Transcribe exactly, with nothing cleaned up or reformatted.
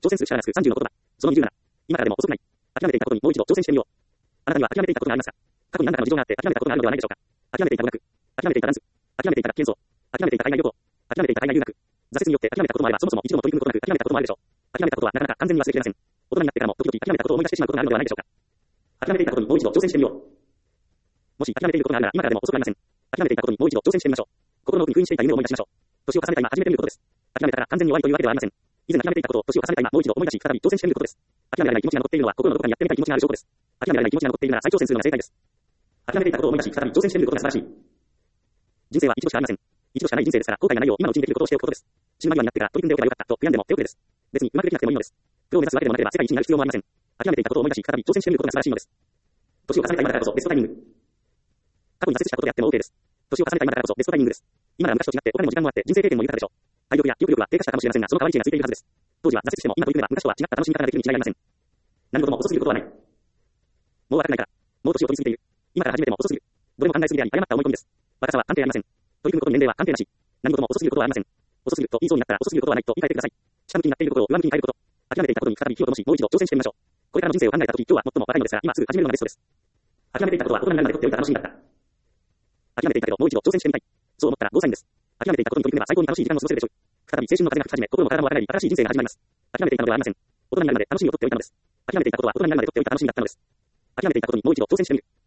挑戦する力なすさんじゅうの言葉。そのにじゅうなな。今からでも遅くない。諦めていたことにもう一度挑戦してみよう。あなたには諦めていたことがありますか？過去に何らかの事情があって諦めたことがあるのではないでしょうか。諦めていた語学。諦めていたダンス。諦めていた学研装。諦めていた海外旅行。諦めていた海外留学。挫折によって諦めたこともあれば、そもそも一度も取り組むことなく諦めたこともあるでしょう。諦めたことはなかなか完全に忘れきれません。大人になってからも時々諦めたことを思い出してしまうことがあるのではないでしょうか。諦めていたことにもう一度挑戦してみよう。もし諦めていることがあるなら今からでも遅くありません。諦めていたことにもう一度挑戦してみましょう。心の奥に封印していた夢を思い出しましょう。年を重ねた今始めてみることです。諦めたから完全に終わりというわけではありません。以前諦めていたことを年を重ねた今もう一度思い出し再び挑戦してみることです。諦められない気持ちが残っているのは心のどこかにやってみたい気持ちがある証拠です。諦められない気持ちが残っているなら再挑戦するのが正解です。諦めていたことを思い出し再び挑戦してみることが素晴らしい。人生は一度しかありません。一度しかない人生ですから後悔がないよう今のうちにできることをしておくことです。死ぬ間際になってから取り組んでおけばよかったと悔やんでも手遅れです。別にうまくできなくてもいいのです。プロを目指すわけでもなければ世界一になる必要もありません。諦めていたことを思い出し再び挑戦してみることが素晴らしいのです。年を重ねた今だからこそベストタイミング。過去に挫折したことであっても OK です。年を重ねた今だからこそベストタイミングです。今なら昔と違ってお金も時間もあって人生経験も豊かでしょう。体力や記憶力は低下したかもしれませんが、その代わり値がついているはずです。当時は挫折しても今取り組めば昔とは違った楽しみ方ができるに違いありません。何事も遅すぎることはない。もう若くないから。もう年を取りすぎている。今から始めても遅すぎる。どれも考えすぎであり誤った思い込みです。若さは関係ありません。取り組むことに年齢は関係なし。何事も遅すぎることはありません。遅すぎると言いそうになったら遅すぎることはないと言い換えてください。下向きになっていることを上向きに変えること。諦めていたことに再び火を灯し、もう一度挑戦してみましょう。これからの人生を考えたとき、今日は最も若いのですが、今すぐ始めるのがベストです。諦めていたことは大人になるまで取っておいた楽しみだった。諦めていたけどもう一度挑戦してみたい。そう思ったらゴーサインです。諦めていたことに取り組めば最高に楽しい時間を過ごせるでしょう。再び青春の風が吹き始め、心も体も若返り、新しい人生が始まります。諦めていたのではありません。大人になるまで楽しみを取っておいたのです。諦めていたことは大人になるまで取っておいた楽しみだったのです。諦めていたことにもう一度挑戦してみる。